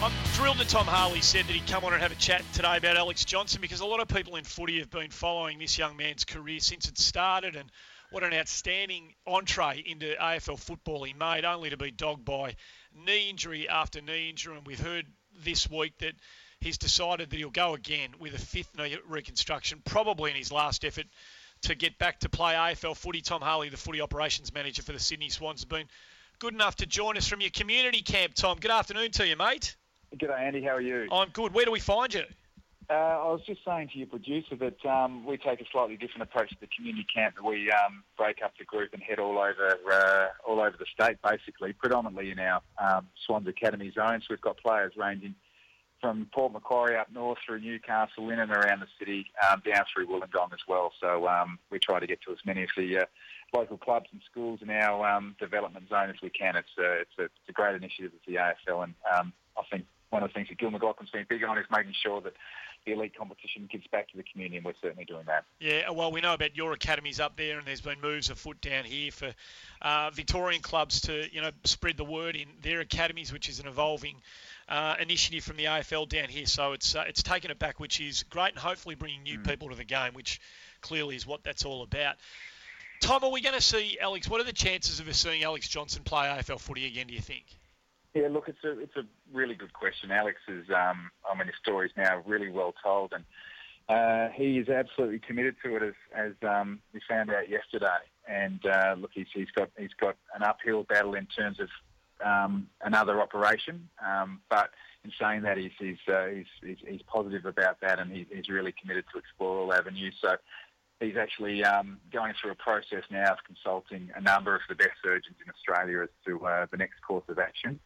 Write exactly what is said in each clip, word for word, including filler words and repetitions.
I'm thrilled that Tom Harley said that he'd come on and have a chat today about Alex Johnson, because a lot of people in footy have been following this young man's career since it started, and what an outstanding entree into A F L football he made, only to be dogged by knee injury after knee injury. And we've heard this week that he's decided that he'll go again with a fifth knee reconstruction, probably in his last effort to get back to play A F L footy. Tom Harley, the footy operations manager for the Sydney Swans, has been good enough to join us from your community camp. Tom, good afternoon to you, mate. G'day, Andy. How are you? I'm good. Where do we find you? Uh, I was just saying to your producer that um, we take a slightly different approach to the community camp. We um, break up the group and head all over uh, all over the state, basically, predominantly in our um, Swans Academy zones. We've got players ranging from Port Macquarie up north through Newcastle, in and around the city, um, down through Wollongong as well. So um, we try to get to as many of the uh, local clubs and schools in our um, development zone as we can. It's, uh, it's, a, it's a great initiative of the A F L, and um, I think one of the things that Gil McLachlan's been big on is making sure that the elite competition gives back to the community, and we're certainly doing that. Yeah, well, we know about your academies up there, and there's been moves afoot down here for uh, Victorian clubs to, you know, spread the word in their academies, which is an evolving uh, initiative from the A F L down here. So it's uh, it's taken it back, which is great, and hopefully bringing new mm. people to the game, which clearly is what that's all about. Tom, are we going to see Alex? What are the chances of us seeing Alex Johnson play A F L footy again, do you think? Yeah, look, it's a it's a really good question. Alex is, um, I mean, his story's now really well told, and uh, he is absolutely committed to it, as as um, we found out yesterday. And uh, look, he's he's got he's got an uphill battle in terms of um, another operation, um, but in saying that, he's he's, uh, he's he's he's positive about that, and he, he's really committed to explore all avenues. So he's actually um, going through a process now of consulting a number of the best surgeons in Australia as to uh, the next course of action.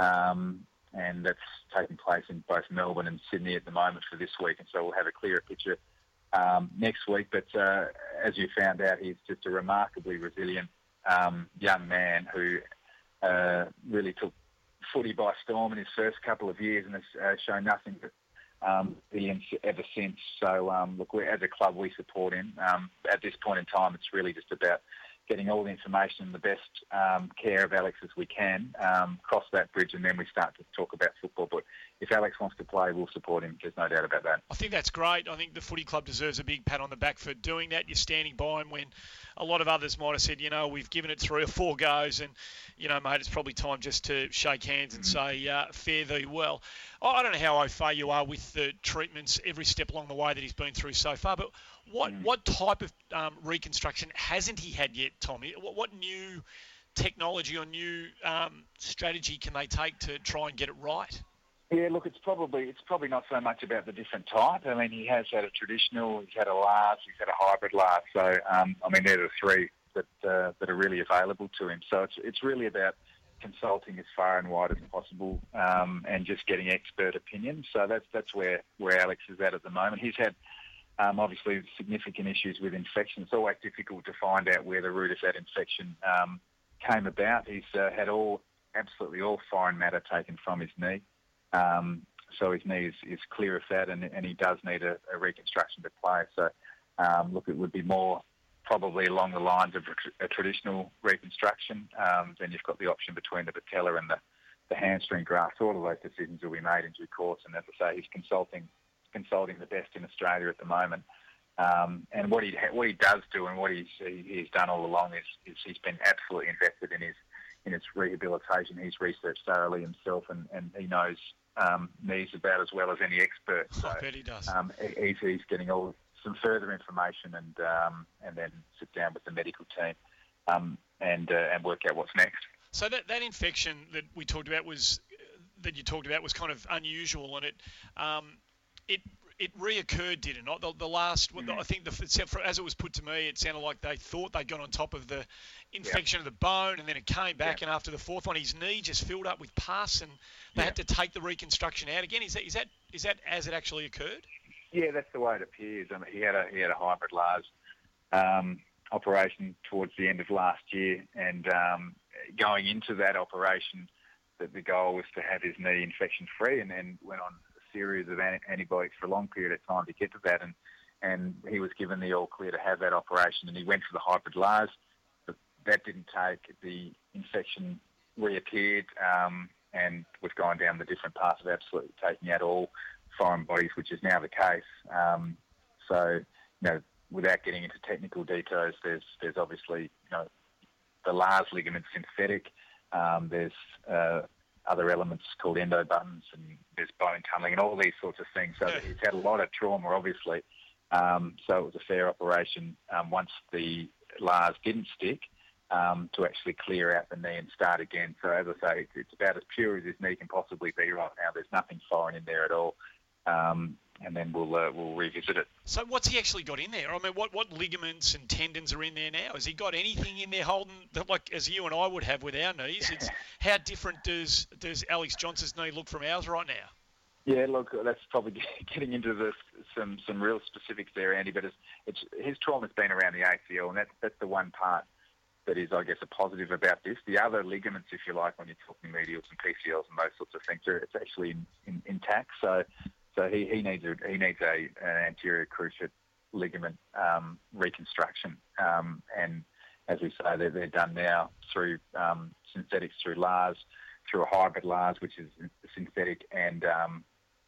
Um, and that's taking place in both Melbourne and Sydney at the moment for this week, and so we'll have a clearer picture um, next week. But uh, as you found out, he's just a remarkably resilient um, young man who uh, really took footy by storm in his first couple of years and has uh, shown nothing but um, resilience ever since. So, um, look, we, as a club, we support him. Um, at this point in time, it's really just about getting all the information and the best um, care of Alex as we can, um, cross that bridge, and then we start to talk about football. But if Alex wants to play, we'll support him. There's no doubt about that. I think that's great. I think the footy club deserves a big pat on the back for doing that. You're standing by him when a lot of others might have said, you know, we've given it three or four goes, and, you know, mate, it's probably time just to shake hands and mm-hmm. say, uh, fare thee well. I don't know how au fait you are with the treatments every step along the way that he's been through so far, but what mm. what type of um, reconstruction hasn't he had yet, Tommy? What, what new technology or new um, strategy can they take to try and get it right? Yeah, look, it's probably it's probably not so much about the different type. I mean, he has had a traditional, he's had a Lars, he's had a hybrid Lars. So, um, I mean, they're the three that uh, that are really available to him. So it's it's really about consulting as far and wide as possible, um, and just getting expert opinion. So that's that's where, where Alex is at at the moment. He's had um, obviously significant issues with infection. It's always difficult to find out where the root of that infection um, came about. He's uh, had all absolutely all foreign matter taken from his knee. Um, so his knee is, is clear of that, and, and he does need a, a reconstruction to play. So um, look, it would be more probably along the lines of a traditional reconstruction. Um, then you've got the option between the patella and the, the hamstring graft. All of those decisions will be made in due course. And as I say, he's consulting consulting the best in Australia at the moment. Um, and what he what he does do, and what he's he's done all along, is, is he's been absolutely invested in his in his rehabilitation. He's researched thoroughly himself, and, and he knows um, knees about as well as any expert. So, I bet he does. Um, he's, he's getting all some further information, and um, and then sit down with the medical team um, and uh, and work out what's next. So that that infection that we talked about was that you talked about was kind of unusual, and it um, it it reoccurred, did it not? The, the last, mm-hmm. I think, the, as it was put to me, it sounded like they thought they'd gone on top of the infection yep. of the bone, and then it came back, yep. and after the fourth one, his knee just filled up with pus, and they yep. had to take the reconstruction out again. Is that is that is that as it actually occurred? Yeah, that's the way it appears. I mean, he had a he had a hybrid Lars um, operation towards the end of last year, and um, going into that operation, that the goal was to have his knee infection free, and then went on a series of antibiotics for a long period of time to get to that, and and he was given the all clear to have that operation, and he went for the hybrid Lars, but that didn't take. The infection reappeared. Um, and we've gone down the different path of absolutely taking out all foreign bodies, which is now the case. Um, so, you know, without getting into technical details, there's there's obviously, you know, the Lars ligament synthetic. Um, there's uh, other elements called endo buttons, and there's bone tunnelling and all these sorts of things. So it's had a lot of trauma, obviously. Um, so it was a fair operation um, once the Lars didn't stick um, to actually clear out the knee and start again. So as I say, it's about as pure as his knee can possibly be right now. There's nothing foreign in there at all. Um, and then we'll uh, we'll revisit it. So what's he actually got in there? I mean, what, what ligaments and tendons are in there now? Has he got anything in there holding, like as you and I would have with our knees? It's how different does does Alex Johnson's knee look from ours right now? Yeah, look, that's probably getting into the, some some real specifics there, Andy. But it's, it's his trauma's been around the A C L, and that's that's the one part that is, I guess, a positive about this. The other ligaments, if you like, when you're talking medials and P C Ls and those sorts of things, are it's actually in, in, intact. So. So he, he needs a he needs a an anterior cruciate ligament um, reconstruction, um, and as we say, they're, they're done now through um, synthetics, through Lars, through a hybrid Lars, which is synthetic, and um,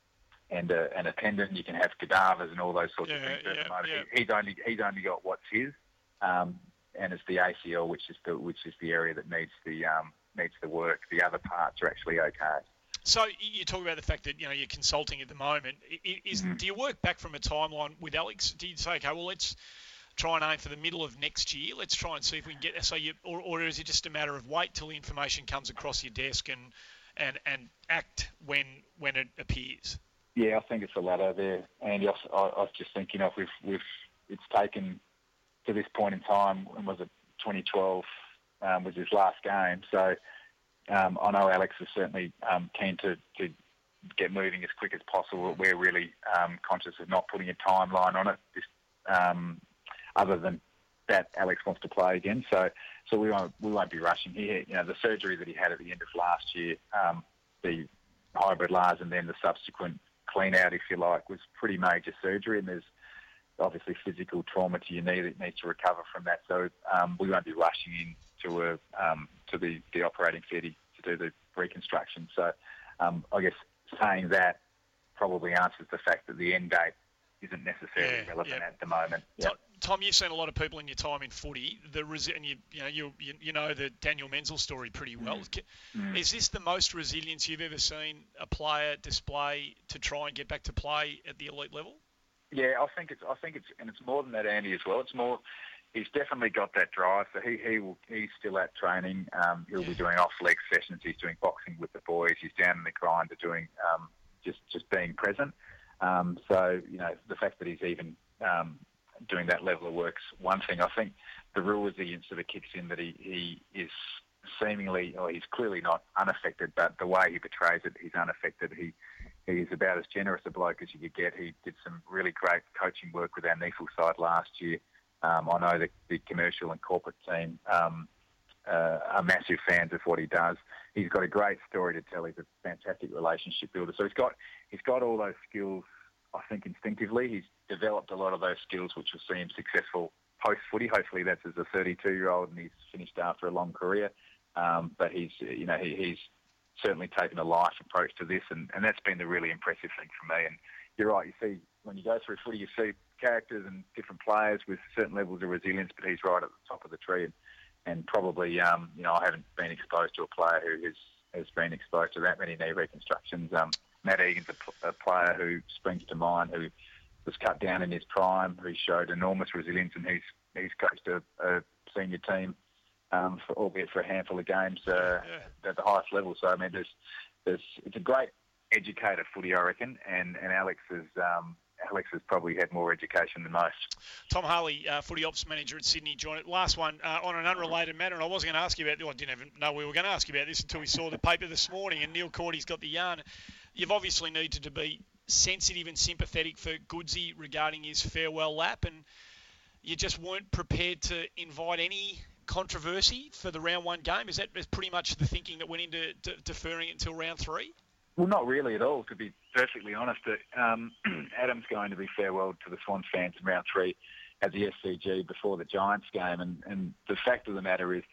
and a, and a tendon. You can have cadavers and all those sorts yeah, of things. Yeah, at the moment. yeah. He, he's only he's only got what's his, um, and it's the A C L, which is the which is the area that needs the um, needs the work. The other parts are actually okay. So you talk about the fact that, you know, you're consulting at the moment. Is mm. Do you work back from a timeline with Alex? Do you say, okay, well, let's try and aim for the middle of next year. Let's try and see if we can get so you, or, or is it just a matter of wait till the information comes across your desk and and, and act when when it appears? Yeah, I think it's the latter there, Andy. I, I, I was just thinking, you know, we've we've it's taken to this point in time. When was it? twenty twelve um, was his last game, so. Um, I know Alex is certainly um, keen to, to get moving as quick as possible. We're really um, conscious of not putting a timeline on it, just, um, other than that Alex wants to play again. So, so we won't we won't be rushing here. You know, the surgery that he had at the end of last year, um, the hybrid Lars, and then the subsequent clean out, if you like, was pretty major surgery, and there's obviously physical trauma to your knee that needs to recover from that. So um, we won't be rushing in to a um, to the, the operating theatre to do the reconstruction. So um, I guess saying that probably answers the fact that the end date isn't necessarily yeah, relevant yeah. at the moment. Yep. Tom, you've seen a lot of people in your time in footy. The resi- and you, you know you, you you know the Daniel Menzel story pretty well. Mm. Mm. Is this the most resilience you've ever seen a player display to try and get back to play at the elite level? Yeah, I think it's I think it's and it's more than that, Andy, as well. It's more. He's definitely got that drive. So he he will he's still at training. Um, he'll yeah. be doing off leg sessions. He's doing boxing with the boys. He's down in the grind to doing um, just just being present. Um, so you know the fact that he's even um, doing that level of work's one thing. I think the real resilience sort of kicks in that he, he is seemingly, or he's clearly not unaffected, but the way he portrays it, he's unaffected. He he's about as generous a bloke as you could get. He did some really great coaching work with our N E F L side last year. Um, I know the, the commercial and corporate team um, uh, are massive fans of what he does. He's got a great story to tell. He's a fantastic relationship builder. So he's got he's got all those skills, I think, instinctively. He's developed a lot of those skills which will see him successful post-footy. Hopefully that's as a thirty-two-year-old and he's finished after a long career. Um, but he's, you know, he, he's certainly taken a life approach to this, and, and that's been the really impressive thing for me. And you're right, you see, when you go through footy, you see characters and different players with certain levels of resilience, but he's right at the top of the tree. And, and probably, um, you know, I haven't been exposed to a player who has, has been exposed to that many knee reconstructions. Um, Matt Egan's a, a player who springs to mind, who was cut down in his prime, who showed enormous resilience, and he's he's coached a, a senior team, um, for, albeit for a handful of games uh, yeah. at the highest level. So I mean, there's there's it's a great educator footy, I reckon, and and Alex is. Um, Alex has probably had more education than most. Tom Harley, uh, footy ops manager at Sydney, joined it. Last one uh, on an unrelated matter, and I wasn't going to ask you about. Well, I didn't even know we were going to ask you about this until we saw the paper this morning. And Neil Cordy's got the yarn. You've obviously needed to be sensitive and sympathetic for Goodsey regarding his farewell lap, and you just weren't prepared to invite any controversy for the round one game. Is that pretty much the thinking that went into de- deferring it until round three? Well, not really at all, to be perfectly honest. Um, Adam's going to be farewelled to the Swans fans in round three at the S C G before the Giants game. And, and the fact of the matter is that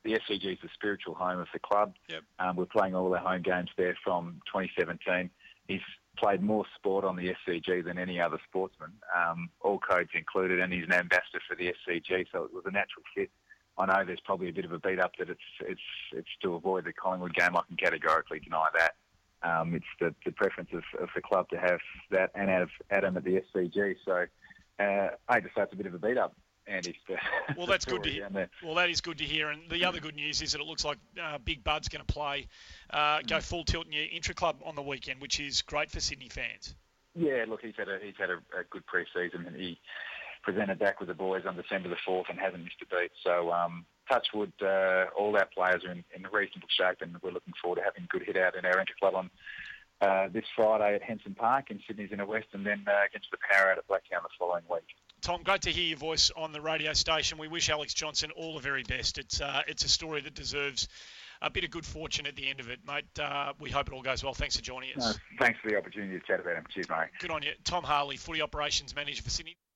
the S C G is the spiritual home of the club. Yep. Um, we're playing all our home games there from twenty seventeen. He's played more sport on the S C G than any other sportsman, um, all codes included, and he's an ambassador for the S C G, so it was a natural fit. I know there's probably a bit of a beat up that it's it's it's to avoid the Collingwood game. I can categorically deny that. Um, it's the, the preference of, of the club to have that and have Adam at the S C G. So uh, I just say it's a bit of a beat up. Andy. Well, that's good to hear. Well, that is good to hear. And the other good news is that it looks like uh, Big Bud's going to play, uh, go full tilt in your intra-club on the weekend, which is great for Sydney fans. Yeah, look, he's had a he's had a, a good pre-season, and he presented back with the boys on December the fourth and hasn't missed a beat. So, um, touchwood, uh, all our players are in, in reasonable shape, and we're looking forward to having a good hit out in our intra-club on uh, this Friday at Henson Park in Sydney's Inner West, and then uh, against the Power out at Blacktown the following week. Tom, great to hear your voice on the radio station. We wish Alex Johnson all the very best. It's uh, it's a story that deserves a bit of good fortune at the end of it, mate. Uh, we hope it all goes well. Thanks for joining us. No, thanks for the opportunity to chat about him. Cheers, mate. Good on you. Tom Harley, Footy Operations Manager for Sydney.